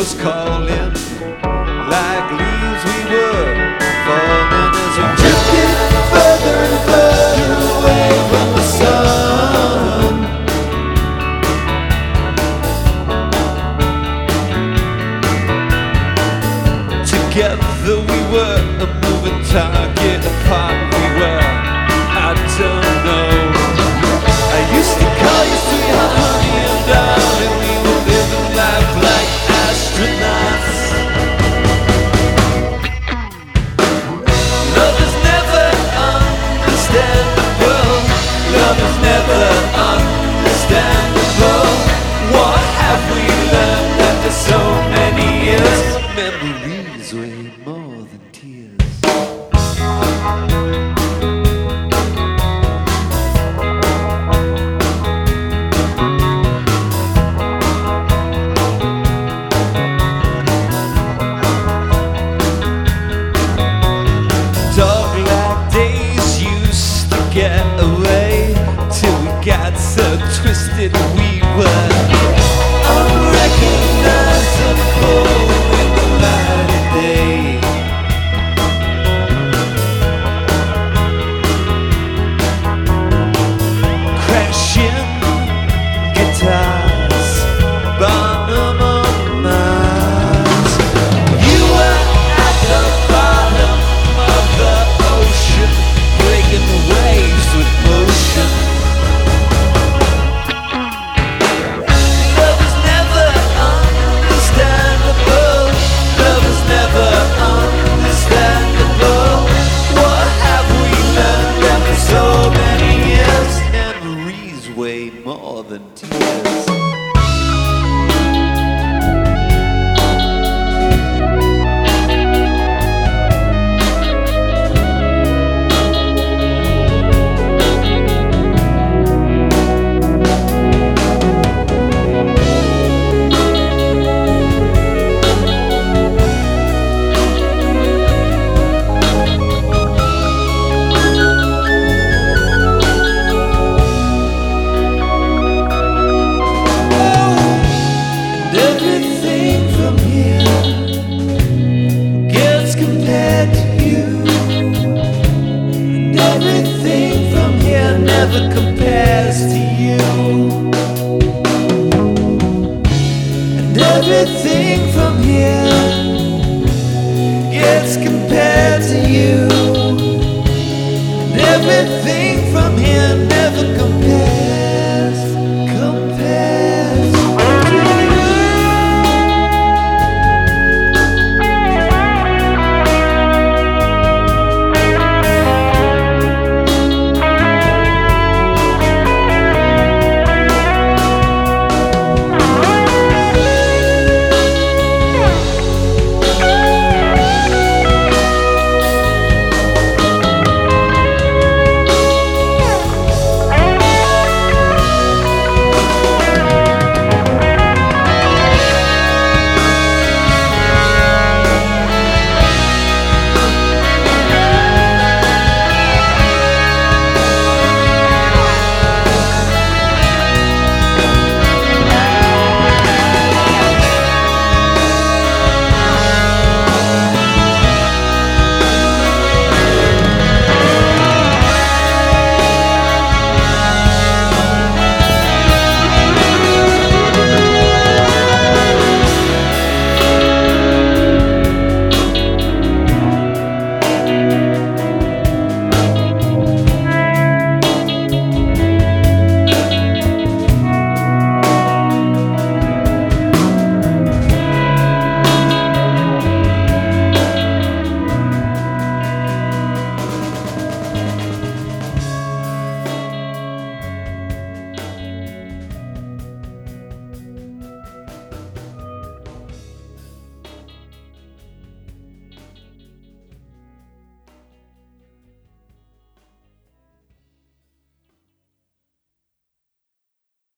was calling, like leaves we were falling as we drifted further and further away from the sun. Together we were a moving target, apart we were, I don't know. I used to call you sweetheart, honey and darling. We were living life like astronauts. Love is never understandable. Love is never understandable. What have we learned after so many years? Memories way more than tears. Dog-like days used to get away, till we got so twisted we were unrecognizable in the light of day. Crashing guitars, bottom of Mars. You were at the bottom of the ocean, breaking the waves with motion. Love is never understandable. Love is never understandable. What have we learned after so many years? Memories way more than tears. Everything from here gets compared to you, and everything from here never compares to you, and everything from here gets compared to you, and everything